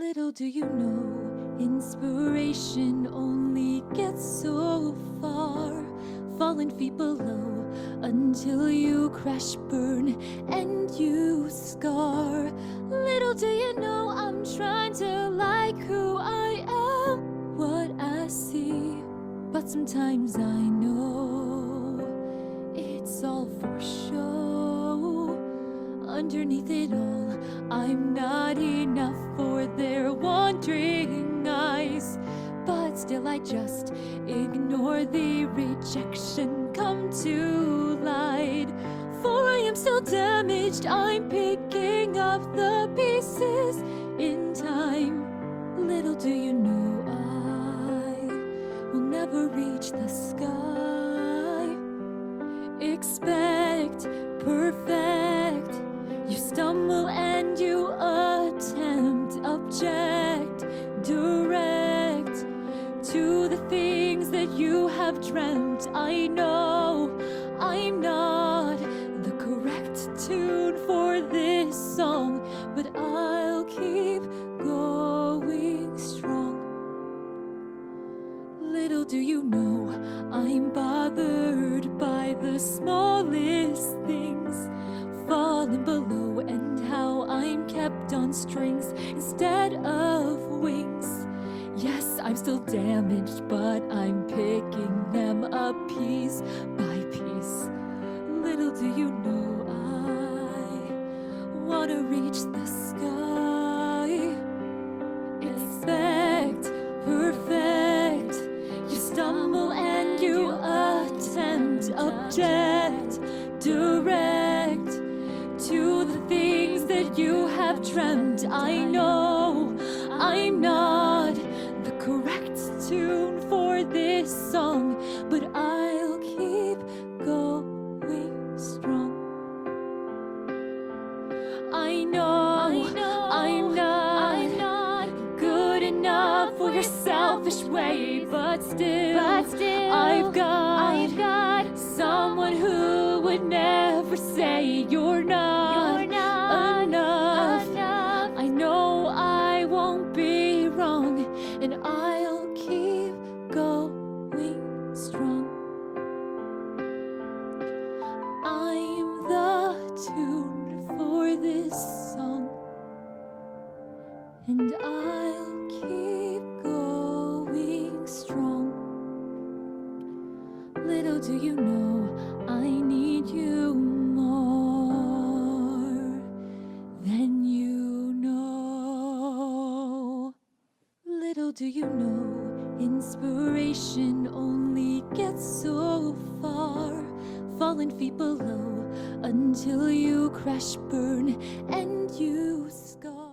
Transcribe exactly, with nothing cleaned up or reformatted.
Little do you know, inspiration only gets so far. Falling feet below until you crash, burn, and you scar. Little do you know, I'm trying to like who I am, what I see. But sometimes I know it's all for show. Underneath it all, I'm not enough for their wandering eyes. But still I just ignore the rejection come to light. For I am still damaged, I'm picking up the pieces in time. Little do you know, I will never reach the sky. Expect perfect, you stumble and you attempt, object, direct to the things that you have dreamt. I know I'm not the correct tune for this song, but I'll keep going strong. Little do you know, I'm bothered by the smallest things, falling below, and how I'm kept on strings instead of wings. Yes, I'm still damaged, but I'm picking them up piece by piece. Little do you know, I wanna reach the sky. Expect perfect, you stumble and you attempt, object, direct to the things that you have dreamt. I know I'm not the correct tune for this song, but I'll keep going strong. I know, I know I'm not, I'm not good enough for your selfish way, but still, but still I've got, I've got someone who would never say you're not, you're not enough. enough. I know I won't be wrong, and I'll keep going strong. I'm the tune for this song, and I'll keep going strong. Little do you know, I need you more than you know. Little do you know, inspiration only gets so far. Falling feet below until you crash, burn, and you scar.